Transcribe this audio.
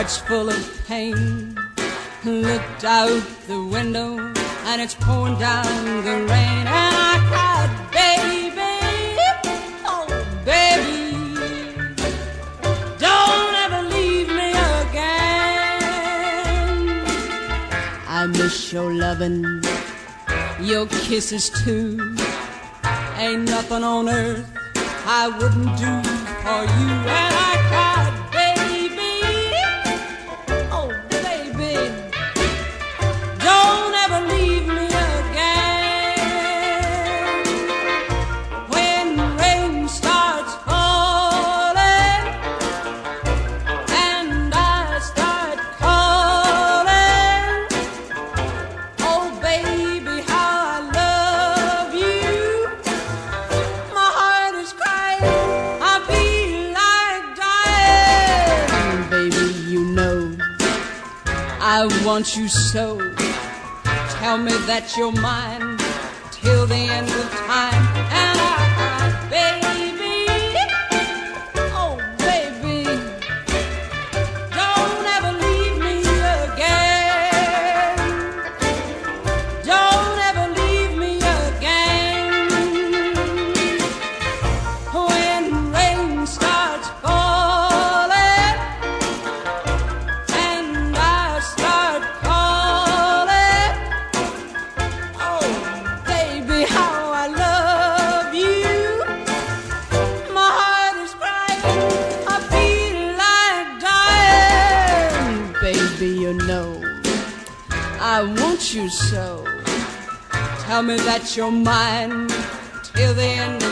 heart's full of pain. Looked out the window and it's pouring down the rain, and I cried, baby, oh baby, don't ever leave me again. I miss your loving, your kisses too. Ain't nothing on earth I wouldn't do for you. And I cried, baby, oh baby, don't ever leave me again. When rain starts falling and I start calling, oh baby, how I love you. My heart is crying, I feel like dying. Baby, you know I want you so. Tell me that you're mine till the end of time. And I cried, baby, oh baby, don't ever leave me again. Don't ever leave me again. When rain starts falling and I start calling, oh baby, how I love you. My heart is crying, I feel like dying. Baby, you know I want you so. Tell me that you're mine till the end